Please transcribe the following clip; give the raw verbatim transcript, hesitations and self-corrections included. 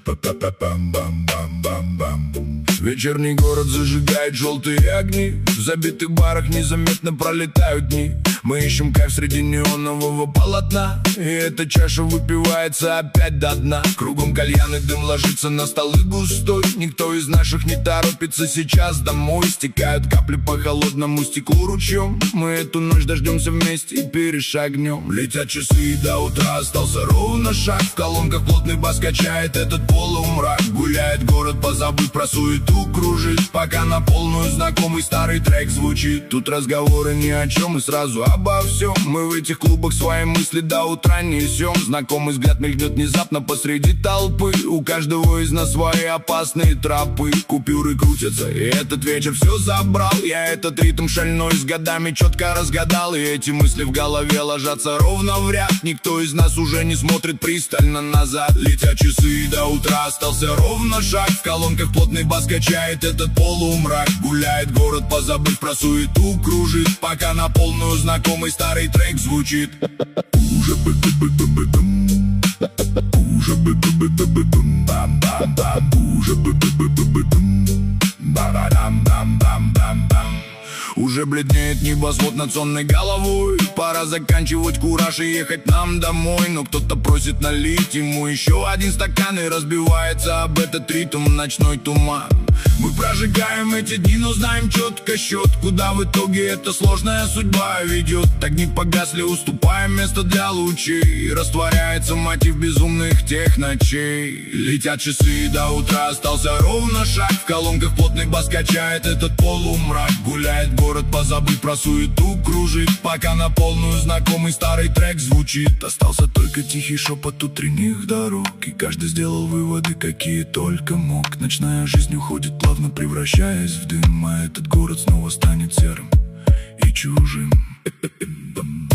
Вечерний город зажигает желтые огни, в забитых барах незаметно пролетают дни. Мы ищем кайф среди неонового полотна, и эта чаша выпивается опять до дна. Кругом кальян и дым ложится на столы густой. Никто из наших не торопится сейчас домой. Стекают капли по холодному стеклу ручьем. Мы эту ночь дождемся вместе и перешагнем. Летят часы, и до утра остался ровно шаг. В колонках плотный бас качает этот полумрак. Гуляет город, позабыв про суету, кружит, пока на полную знакомый старый трек звучит. Тут разговоры ни о чем и сразу обо всем. Мы в этих клубах свои мысли до утра несем. Знакомый взгляд мелькнет внезапно посреди толпы. У каждого из нас свои опасные тропы. Купюры крутятся, и этот вечер все забрал. Я этот ритм шальной с годами четко разгадал. И эти мысли в голове ложатся ровно в ряд. Никто из нас уже не смотрит пристально назад. Летят часы, и до утра остался ровно шаг. В колонках плотный бас качает этот полумрак. Гуляет город, позабыв про суету, кружит, пока на полную знакомый старый трек звучит. Уже бы бы бы бы бы бум, уже бы бы бы бы бы бум, бам бам бам, уже бы бы бы бы бы бум, бам бам бам бам бам. Уже бледнеет небосвод над сонной головой. Пора заканчивать кураж и ехать нам домой. Но кто-то просит налить ему еще один стакан, и разбивается об этот ритм ночной туман. Мы прожигаем эти дни, но знаем четко счет, куда в итоге эта сложная судьба ведет. Огни погасли, уступаем место для лучей. Растворяется мотив безумных тех ночей. Летят часы, и до утра остался ровно шаг. В колонках плотный бас качает этот полумрак. Гуляет город, позабыв про суету, кружит, пока на полную знакомый старый трек звучит. Остался только тихий шепот утренних дорог, и каждый сделал выводы, какие только мог. Ночная жизнь уходит, плавно превращаясь в дым, а этот город снова станет серым и чужим.